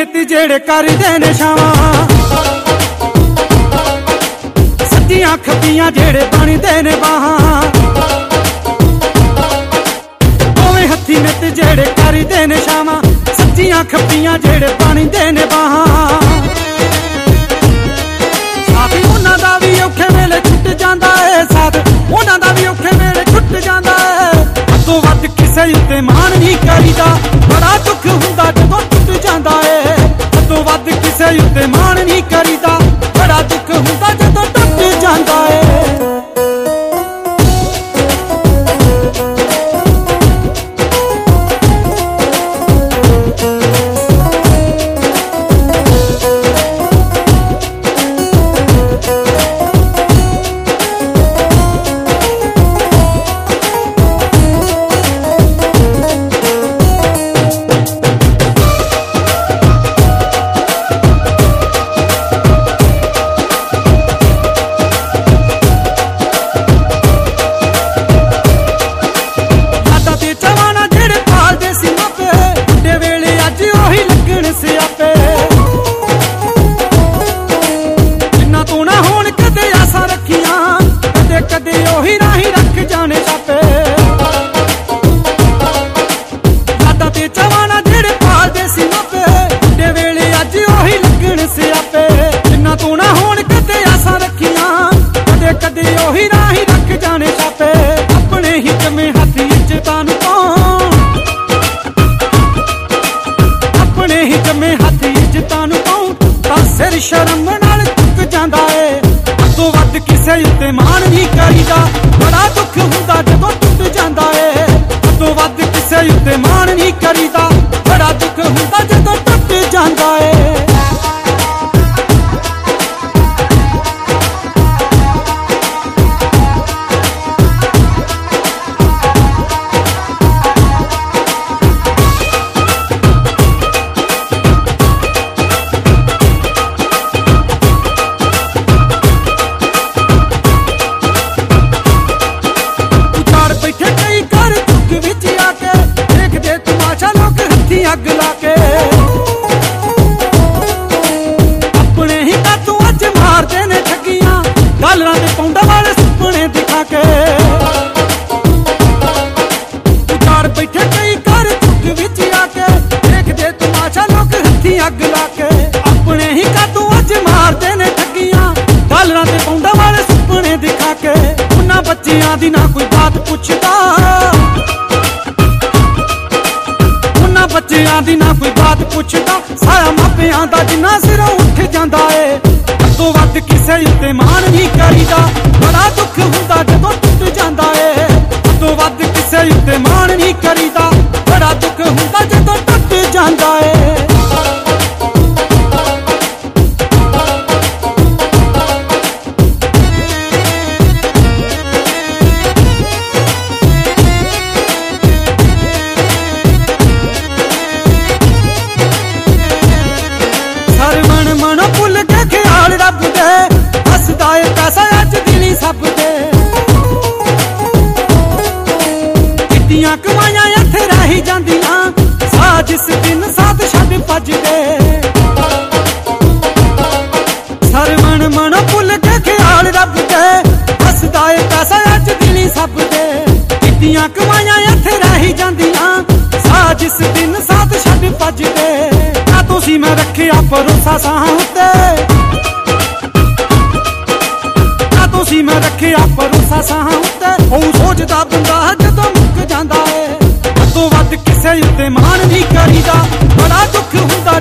ਨਿਤ ਜਿਹੜੇ ਕਰਦੇ ਨੇ ਛਾਵਾਂ, ਸੱਜੀਆਂ ਖੱਬੀਆਂ ਜਿਹੜੇ ਬਣਦੇ ਨੇ ਬਾਹਾਂ, ਦੋਵੇਂ ਹੱਥੀ ਨਿਤ ਜਿਹੜੇ ਕਰਦੇ ਨੇ ਛਾਵਾਂ, ਸੱਜੀਆਂ ਖੱਬੀਆਂ ਜਿਹੜੇ ਬਣਦੇ ਨੇ ਬਾਹਾਂ। ਸਾਥ ਉਹਨਾਂ ਦਾ ਵੀ ਔਖੇ ਵੇਲੇ ਛੁੱਟ ਜਾਂਦਾ ਏ, ਸਾਥ ਉਹਨਾਂ ਦਾ ਵੀ ਔਖੇ ਵੇਲੇ ਛੁੱਟ ਜਾਂਦਾ ਏ। ਅੱਧੋ ਵੱਧ ਕਿਸੇ ਉੱਤੇ ਮਾਣ ਨਹੀਂ ਕਰੀਦਾ, ਬੜਾ ਦੁੱਖ ਹੁੰਦਾ ਜਦੋਂ ਟੁੱਟ ਜਾਂਦਾ ਏ। ਅੱਧੋ ਵੱਧ ਕਿਸੇ ਉੱਤੇ ਮਾਣ ਨਹੀਂ ਕਰੀਦਾ, ਬੜਾ ਦੁੱਖ ਹੁੰਦਾ ਜਦੋਂ ਟੁੱਟ ਜਾਂਦਾ ਏ। ਕਦੇ ਉਹੀ ਰਾਹੀਂ ਰੱਖ ਜਾਣੇ ਛਾਪੇ, ਯਾਦਾਂ ਤੇ ਜਵਾਨਾ ਜਿਹੜੇ ਪਾਲਦੇ ਸੀ ਮਾਪੇ, ਬੁੱਢੇ ਵੇਲੇ ਅੱਜ ਉਹੀ ਲੱਗਣ ਸਿਆਪੇ। ਜਿੰਨਾ ਤੂੰ ਨਾ ਹੋਣ ਕਦੇ ਆਸਾਂ ਰੱਖੀਆਂ, ਕਦੇ ਕਦੇ ਉਹੀ ਰਾਹੀਂ ਰੱਖ ਜਾਣੇ ਛਾਪੇ। ਆਪਣੇ ਹੀ ਜਮੇ ਹੱਥੀ ਇੱਜ਼ਤਾਂ ਨੂੰ ਪਾਉਣ, ਆਪਣੇ ਹੀ ਜਮੇ ਹੱਥੀ ਇੱਜ਼ਤਾਂ ਨੂੰ ਪਾਉਣ, ਤਾਂ ਸਿਰ ਸ਼ਰਮ ਨਾਲ ਝੁਕ ਜਾਂਦਾ ਏ। ਅੱਧੋ ਵੱਧ ਕਿਸੇ ਉੱਤੇ ਮਾਣ ਨਹੀਂ ਕਰੀਦਾ, ਬੜਾ ਦੁੱਖ ਹੁੰਦਾ ਜਦੋਂ ਟੁੱਟ ਜਾਂਦਾ ਏ। ਅੱਧੋ ਵੱਧ ਕਿਸੇ ਉੱਤੇ ਮਾਣ ਨਹੀਂ ਕਰੀਦਾ, ਬੜਾ ਦੁੱਖ ਹੁੰਦਾ ਜਦੋਂ ਟੁੱਟ ਜਾਂਦਾ ਏ। ਅੱਗ ਲਾ ਕੇ ਆਪਣੇ ਹੀ ਕਾਤੋਂ ਅੱਜ ਮਾਰਦੇ ਨੇ ਠੱਗੀਆਂ, ਡਾਲਰਾਂ ਦੇ ਪੌਂਡਾਂ ਵਾਲੇ ਸੁਪਨੇ ਦਿਖਾ ਕੇ। ਉਜਾੜ ਬੈਠੇ ਕਈ ਘਰ ਝੁੱਗ ਵਿੱਚ ਆ ਕੇ, ਦੇਖਦੇ ਤਮਾਸ਼ਾ ਲੋਕ ਹੱਥੀਂ ਅੱਗ ਲਾ ਕੇ। ਆਪਣੇ ਹੀ ਕਾਤੋਂ ਅੱਜ ਮਾਰਦੇ ਨੇ ਠੱਗੀਆਂ, ਡਾਲਰਾਂ ਦੇ ਪੌਂਡਾਂ ਵਾਲੇ ਸੁਪਨੇ ਦਿਖਾ ਕੇ। ਉਹਨਾਂ ਬੱਚਿਆਂ ਦੀ ਨਾ ਕੋਈ ਬਾਤ ਪੁੱਛਦਾ, ਬੱਚਿਆਂ ਦੀ ਨਾ ਕੋਈ ਬਾਤ ਪੁੱਛਦਾ, ਸਾਰਾ ਮਾਪਿਆਂ ਦਾ ਜਿੰਨਾ ਸਿਰੋਂ ਉੱਠ ਜਾਂਦਾ ਏ। ਅੱਧੋ ਵੱਧ ਕਿਸੇ ਉੱਤੇ ਮਾਣ ਨਹੀਂ ਕਰੀਦਾ, ਬੜਾ ਦੁੱਖ ਹੁੰਦਾ ਜਦੋਂ ਟੁੱਟ ਜਾਂਦਾ ਏ। ਅੱਧੋ ਵੱਧ ਕਿਸੇ ਉੱਤੇ ਮਾਣ ਨਹੀਂ ਕਰੀਦਾ, ਬੜਾ ਦੁੱਖ ਹੁੰਦਾ ਜਦੋਂ ਟੁੱਟ ਜਾਂਦਾ ਏ। ਮਨੋਂ ਭੁੱਲ ਕੇ ਖਿਆਲ ਰੱਬ ਦੇ, ਹੱਸਦਾ ਏ ਪੈਸਾ ਅੱਜ ਦਿਲੀ ਸਭ ਦੇ। ਕਿੱਡੀਆਂ ਕਮਾਈਆਂ ਇੱਥੇ ਰਹਿ ਜਾਂਦੀਆਂ, ਸਾਹ ਜਿਸ ਦਿਨ ਸਾਥ ਛੱਡ ਭੱਜਦੇ। ਸਰਵਣ ਮਨੋਂ ਭੁੱਲ ਕੇ ਖਿਆਲ ਰੱਬ ਦੇ, ਹੱਸਦਾ ਏ ਪੈਸਾ ਅੱਜ ਦਿਲੀ ਸਭ ਦੇ। ਕਿੱਡੀਆਂ ਕਮਾਈਆਂ ਇੱਥੇ ਰਹਿ ਜਾਂਦੀਆਂ, ਸਾਹ ਜਿਸ ਦਿਨ ਸਾਥ ਛੱਡ ਭੱਜਦੇ। ਤੁਸੀਂ ਮੈਂ ਰੱਖਿਆ ਭਰੋਸਾ ਸਾਹਾਂ ਉੱਤੇ, ਤੁਸੀਂ ਮੈਂ ਰੱਖਿਆ ਭਰੋਸਾ ਸਾਹਾਂ ਉੱਤੇ। ਉਹ ਸੋਚਦਾ ਬੰਦਾ ਜਦੋਂ ਮੁੱਕ ਜਾਂਦਾ ਏ। ਅੱਧੋ ਵੱਧ ਕਿਸੇ ਉੱਤੇ ਮਾਣ ਨਹੀਂ ਕਰੀਦਾ, ਬੜਾ ਦੁੱਖ ਹੁੰਦਾ